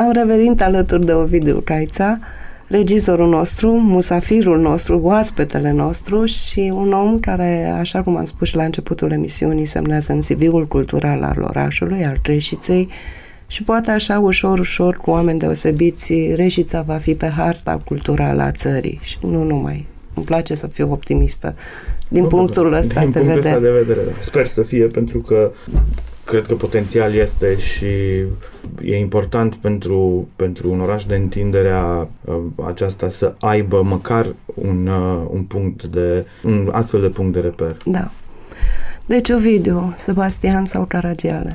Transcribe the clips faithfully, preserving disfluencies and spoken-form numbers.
Am revenit alături de Ovidiu Caița, regizorul nostru, musafirul nostru, oaspetele nostru și un om care, așa cum am spus și la începutul emisiunii, semnează în C V-ul cultural al orașului, al Reșiței, și poate așa ușor, ușor, cu oameni deosebiți, Reșița va fi pe harta culturală a țării și nu numai. Îmi place să fiu optimistă din nu, punctul ăsta din de punctul vedere. Ăsta de vedere. Sper să fie, pentru că cred că potențial este și e important pentru, pentru un oraș de întinderea aceasta să aibă măcar un, un punct de, un astfel de punct de reper. Da. Deci Ovidiu, Sebastian sau Caragiale?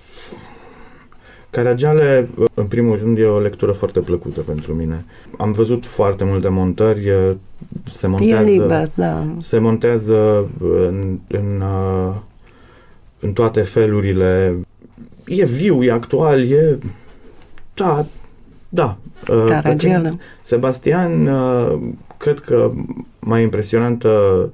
Caragiale, în primul rând, e o lectură foarte plăcută pentru mine. Am văzut foarte multe montări, se montează, e liber, da. se montează în, în, în toate felurile. E viu, e actual, e... Da, da. Caragiale. Sebastian, cred că mai impresionantă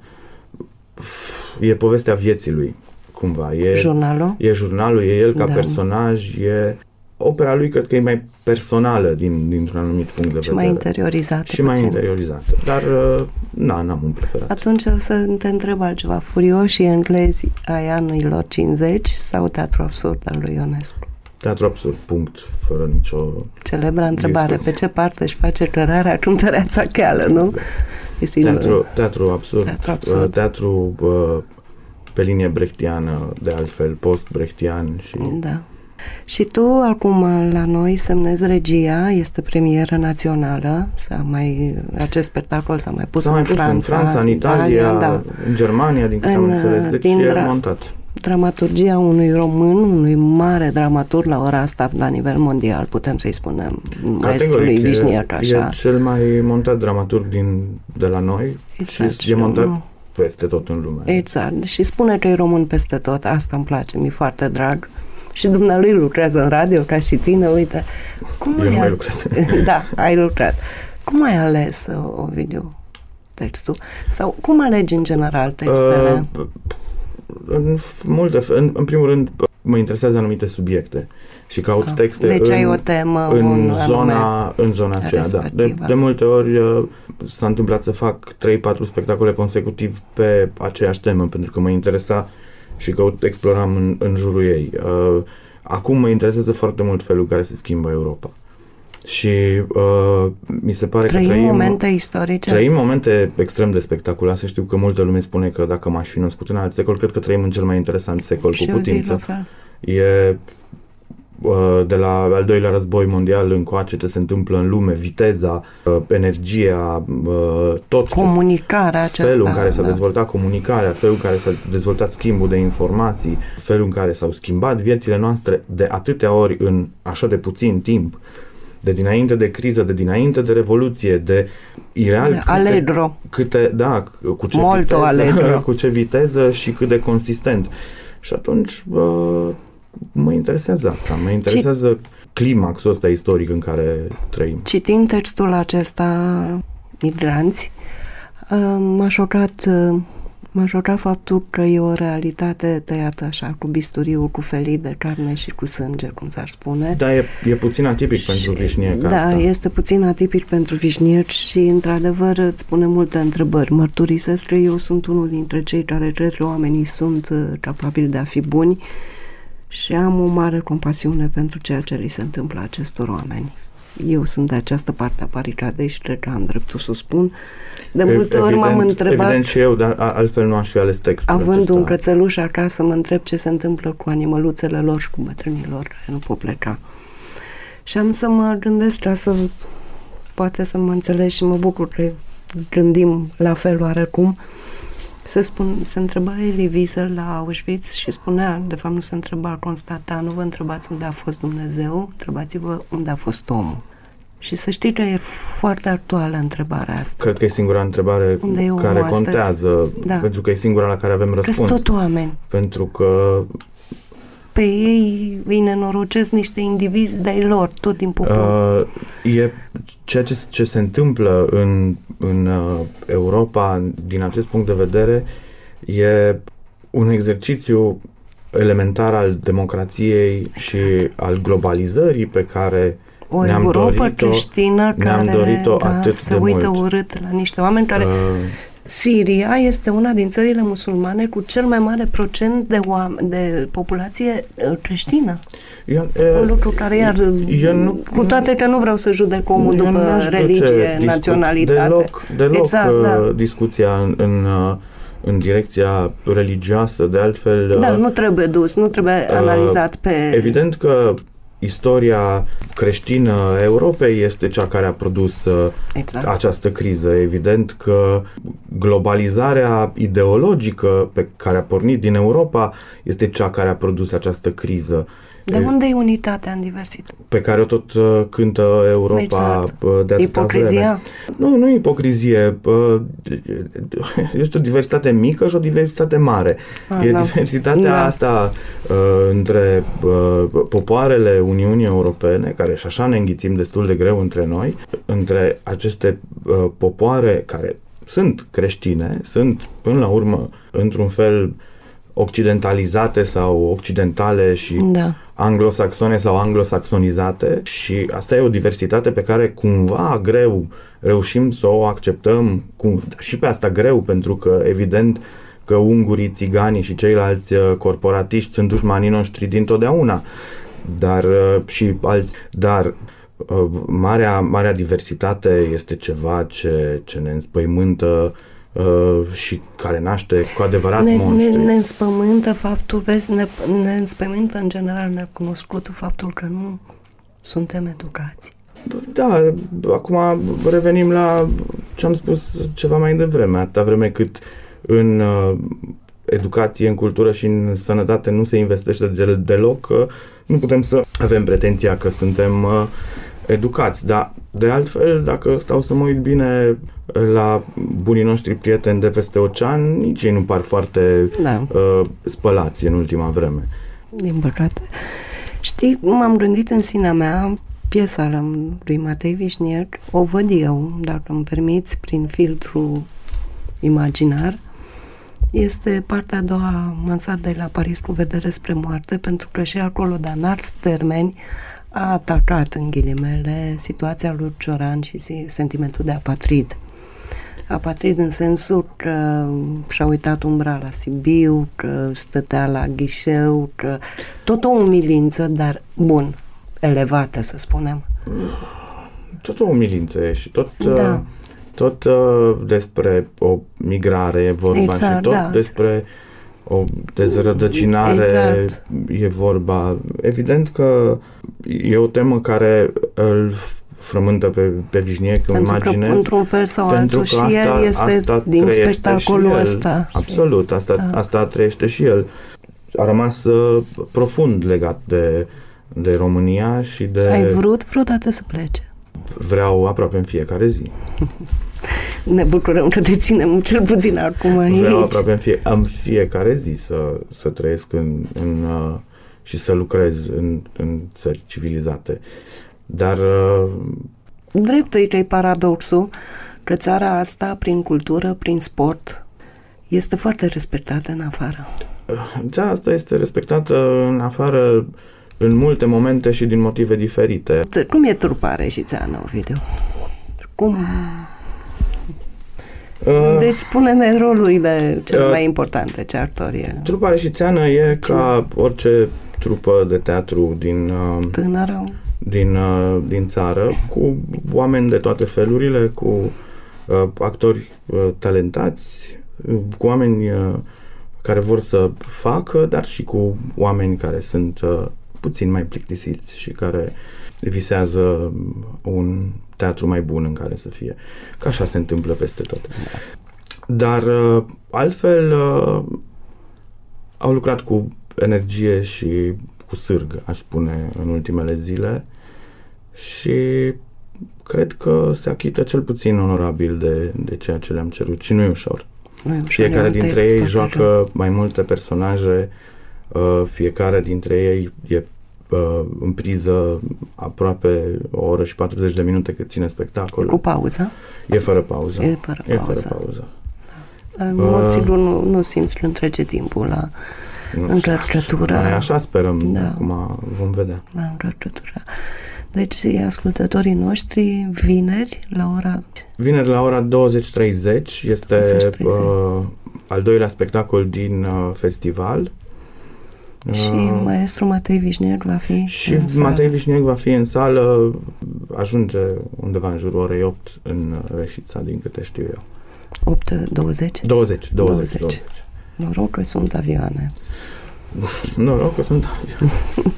e povestea vieții lui, cumva. E jurnalul? E jurnalul, e el ca da. personaj, e... Opera lui cred că e mai personală din, dintr-un anumit punct de și vedere. mai interiorizată. Și mai interiorizată. Dar, na, n-am un preferat. Atunci o să te întreb altceva. Furioșii englezi ai anilor cincizeci sau Teatru Absurd al lui Ionescu? Teatru Absurd, punct, fără nicio... Celebra întrebare. discuție. Pe ce parte își face cărarea cântăreața cheală, nu? Exact. Teatru, teatru Absurd. Teatru, absurd. teatru uh, pe linie brechtiană, de altfel, post-brechtian și... Da. Și tu, acum, la noi semnezi regia, este premieră națională, s-a mai, acest spectacol s-a mai pus, s-a în, mai pus Franța, în Franța, în Italia, Italia da. în Germania, din câte am înțeles, deci e dra- montat. Dramaturgia unui român, unui mare dramaturg la ora asta, la nivel mondial, putem să-i spunem, maestrului Vișniac, așa. E cel mai montat dramaturg din, de la noi exact, și e montat nu. peste tot în lume. Exact, și spune că e român peste tot, asta îmi place, mi-e foarte drag. Și dumnealui lucrează în radio, ca și tine, uite. Cum Eu nu ai mai al... lucrez. Da, ai lucrat. Cum ai ales, Ovidiu, textul? Sau cum alegi în general textele? Uh, în multe, în, în primul rând, mă interesează anumite subiecte și caut ah, texte deci în, ai o temă, în, un zona, în zona aceea. Da. De, de multe ori uh, s-a întâmplat să fac trei patru spectacole consecutiv pe aceeași temă, pentru că mă interesa și că exploram în, în jurul ei. Uh, acum mă interesează foarte mult felul în care se schimbă Europa. Și uh, mi se pare trăim că trăim momente istorice. Trăim momente extrem de spectaculoase. Știu că multă lume spune că dacă m-aș fi născut în alt secol, cred că trăim în cel mai interesant secol și cu putință. fel. E uh, de la al doilea război mondial încoace ce se întâmplă în lume, viteza, uh, energia, uh, tot comunicarea ce, felul aceasta, în care s-a da. dezvoltat comunicarea, felul în care s-a dezvoltat schimbul de informații, felul în care s-au schimbat viețile noastre de atâtea ori în așa de puțin timp, de dinainte de criză, de dinainte de revoluție, de ireal de câte, allegro. câte, da, cu ce Molto viteză, allegro. cu ce viteză și cât de consistent. Și atunci uh, mă interesează asta, mă interesează Ci... climaxul ăsta istoric în care trăim. Citind textul acesta, Migranți, uh, m-a șocat uh, m-a șocat faptul că e o realitate tăiată așa, cu bisturiul, cu felii de carne și cu sânge, cum s-ar spune. Da, e, e puțin atipic și, pentru Vișniac da, asta. este puțin atipic pentru Vișniac și, într-adevăr, îți pune multe întrebări. Mărturisesc că eu sunt unul dintre cei care cred că oamenii sunt uh, capabili de a fi buni și am o mare compasiune pentru ceea ce li se întâmplă acestor oameni. Eu sunt de această parte a baricadei și cred că am dreptul să spun. De multe ori m-am întrebat... Evident și eu, dar altfel nu aș fi ales textul având acesta. un cățeluș acasă, mă întreb ce se întâmplă cu animăluțele lor și cu bătrânilor care nu pot pleca. Și am să mă gândesc ca să poate să mă înțelegi și mă bucur că gândim la fel oarecum. Se, spun, se întreba Elie Wiesel la Auschwitz și spunea, de fapt nu se întreba, constata, nu vă întrebați unde a fost Dumnezeu, întrebați-vă unde a fost omul. Și să știi că e foarte actuală întrebarea asta. Cred că e singura întrebare care contează, da. Pentru că e singura la care avem răspuns. Că-s tot oameni. Pentru că pe ei îi nenorocesc niște indivizi de-ai lor, tot din popor. Uh, e ceea ce, ce se întâmplă în, în uh, Europa, din acest punct de vedere, e un exercițiu elementar al democrației și al globalizării pe care o Europa creștină care dorit-o da, atât se de uită mult. urât la niște oameni care... Uh, Siria este una din țările musulmane cu cel mai mare procent de, oameni, de populație creștină. Eu, un lucru care iar, eu nu, cu toate că nu vreau să judec omul după religie, naționalitate. Deloc, deloc exact, da. discuția în, în, în direcția religioasă, de altfel... Da, nu trebuie dus, nu trebuie analizat pe... Evident că istoria creștină a Europei este cea care a produs exact. această criză. Evident că globalizarea ideologică pe care a pornit din Europa este cea care a produs această criză. De unde e unitatea în diversitate? Pe care o tot uh, cântă Europa exact. de atâta Ipocrizia? Vreme. Nu, nu e ipocrizie. Uh, este o diversitate mică și o diversitate mare. Ah, e da. diversitatea da. asta uh, între uh, popoarele Uniunii Europene, care și așa ne înghițim destul de greu între noi, între aceste uh, popoare care sunt creștine, sunt până la urmă într-un fel occidentalizate sau occidentale și da. anglosaxone sau anglosaxonizate, și asta e o diversitate pe care cumva greu reușim să o acceptăm, cum, și pe asta greu, pentru că evident că ungurii, țiganii și ceilalți corporatiști sunt dușmanii noștri dintotdeauna, dar și alți, dar marea, marea diversitate este ceva ce, ce ne înspăimântă Uh, și care naște cu adevărat ne, monștri. Ne, ne înspământă faptul, vezi, ne, ne înspământă în general necunoscutul faptul că nu suntem educați. Da, acum revenim la ce am spus ceva mai devreme, atâta vreme cât în uh, educație, în cultură și în sănătate nu se investește de, deloc, uh, nu putem să avem pretenția că suntem uh, educați, dar de altfel, dacă stau să mă uit bine la bunii noștri prieteni de peste ocean, nici ei nu par foarte da. uh, spălați în ultima vreme. Din păcate. Știi, m-am gândit în sinea mea, piesa lui Matei Vișniec, o văd eu, dacă îmi permiți, prin filtru imaginar. Este partea a doua Mansardei la Paris cu vedere spre moarte, pentru că și acolo, dar în alți termeni, a atacat, în ghilimele, situația lui Cioran și sentimentul de apatrid. Apatrid în sensul că și-a uitat umbra la Sibiu, că stătea la ghișeu, că tot o umilință, dar bun, elevată, să spunem. Tot o umilință e și tot, da. tot uh, despre o migrare e vorba, exact, și tot da. despre o dezrădăcinare exact. e vorba. Evident că e o temă care îl frământă pe, pe Vișniec, îmi imaginez. Că, într-un fel sau altul, și asta, el este asta din spectacolul ăsta. Absolut, asta, da. asta trăiește și el. A rămas uh, profund legat de, de România și de... Ai vrut vreodată să plece? Vreau aproape în fiecare zi. Ne bucurăm că te ținem cel puțin acum aici. Vreau aproape în, fie, în fiecare zi să, să trăiesc în, în, uh, și să lucrez în, în țări civilizate. Dar... Uh, Dreptul e că e paradoxul că țara asta, prin cultură, prin sport, este foarte respectată în afară. Țara asta este respectată în afară în multe momente și din motive diferite. Cum e Trupare și Țeană, Ovidiu? Cum... Uh, deci spune-ne rolurile cele uh, mai importante, ce actor e. Trupare și Țeană e Cine? ca orice trupă de teatru din... Uh, Tânără. Din, uh, din țară, cu oameni de toate felurile, cu uh, actori uh, talentați, cu oameni uh, care vor să facă, dar și cu oameni care sunt uh, puțin mai plictisiți și care visează un teatru mai bun în care să fie. Că așa se întâmplă peste tot. Dar uh, altfel uh, au lucrat cu energie și cu sârg, aș spune, în ultimele zile, și cred că se achită cel puțin onorabil de, de ceea ce le-am cerut și nu e ușor. Nu e ușor. Fiecare dintre ei joacă rău. mai multe personaje, uh, fiecare dintre ei e uh, în priză aproape o oră și patruzeci de minute cât ține spectacolul. Cu pauză? E fără pauză. E fără pauză. E fără pauză. Da. În mod sigur nu, nu simți când trece timpul la încărcătură. Așa sperăm, da. acum vom vedea. La încărcătură. Deci ascultătorii noștri vineri la ora... Vineri la ora douăzeci treizeci este douăzeci treizeci. Uh, al doilea spectacol din uh, festival. Și uh, maestru Matei Vișniec va fi Și Matei Vișniec va fi în sală, ajunge undeva în jurul orei opt în Reșița, din câte știu eu. opt douăzeci? douăzeci, douăzeci, douăzeci. Noroc că sunt avioane. Noroc că sunt avioane.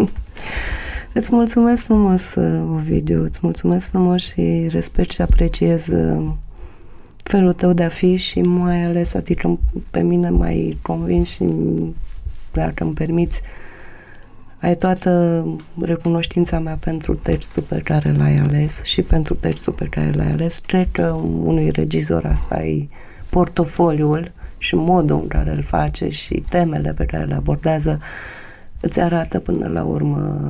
Îți mulțumesc frumos, Ovidiu, îți mulțumesc frumos și respect și apreciez felul tău de a fi și mai ales adică pe mine mai convins și, dacă îmi permiți, ai toată recunoștința mea pentru textul pe care l-ai ales și pentru textul pe care l-ai ales. Cred că unui regizor asta e portofoliul și modul în care îl face și temele pe care le abordează îți arată până la urmă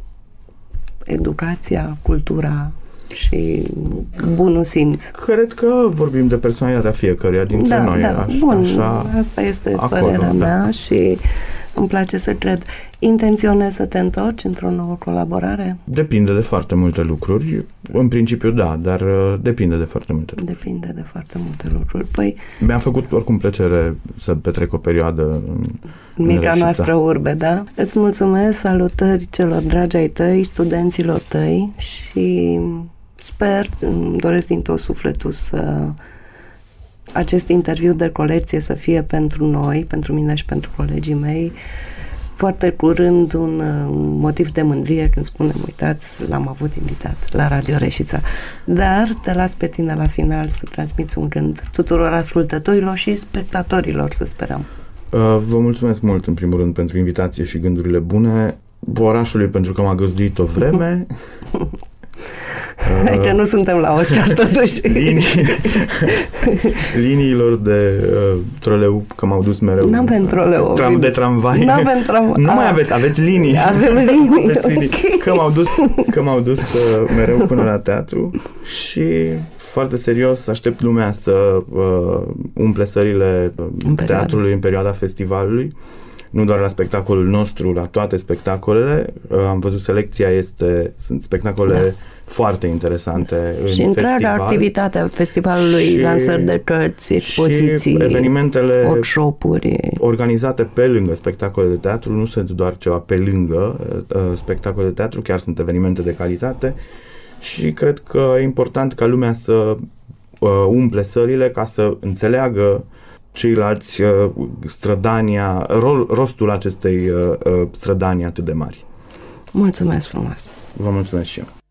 educația, cultura și bunul simț. Cred că vorbim de personalitatea fiecăruia dintre da, noi. Da, Aș, bun, așa, asta este acolo, părerea da. mea și îmi place să cred. Intenționezi să te întorci într-o nouă colaborare? Depinde de foarte multe lucruri. În principiu, da, dar depinde de foarte multe lucruri. Depinde de foarte multe lucruri. Păi, mi-a făcut oricum plăcere să petrec o perioadă în, în mica în noastră urbe, da? Îți mulțumesc, salutări celor dragi ai tăi, studenților tăi și sper, îmi doresc din tot sufletul să acest interviu de colecție să fie pentru noi, pentru mine și pentru colegii mei, foarte curând un motiv de mândrie când spunem, uitați, l-am avut invitat la Radio Reșița. Dar te las pe tine la final să transmiți un gând tuturor ascultătorilor și spectatorilor, să sperăm. Vă mulțumesc mult, în primul rând, pentru invitație și gândurile bune, orașului pentru că m-a găzduit o vreme. Hai că nu suntem la Oscar, totuși. Linii, liniilor de uh, troleu, că m-au dus mereu. N-avem troleu. Tram, de tramvai. N-avem tramvai. Nu mai aveți, aveți linii. Avem linii, aveți linii. Okay. Că m-au dus, că m-au dus uh, mereu până la teatru și foarte serios aștept lumea să uh, umple sările uh, teatrului în perioada festivalului. Nu doar la spectacolul nostru, la toate spectacolele. Uh, am văzut selecția, este, sunt spectacole da. foarte interesante în și întreaga festival. Activitatea festivalului, și, lansări de cărți, expoziții, și evenimentele workshop-uri organizate pe lângă spectacole de teatru, nu sunt doar ceva pe lângă uh, spectacole de teatru, chiar sunt evenimente de calitate și cred că e important ca lumea să uh, umple sălile ca să înțeleagă ceilalți uh, strădania, rol, rostul acestei uh, strădanii atât de mari. Mulțumesc frumos! Vă mulțumesc și eu!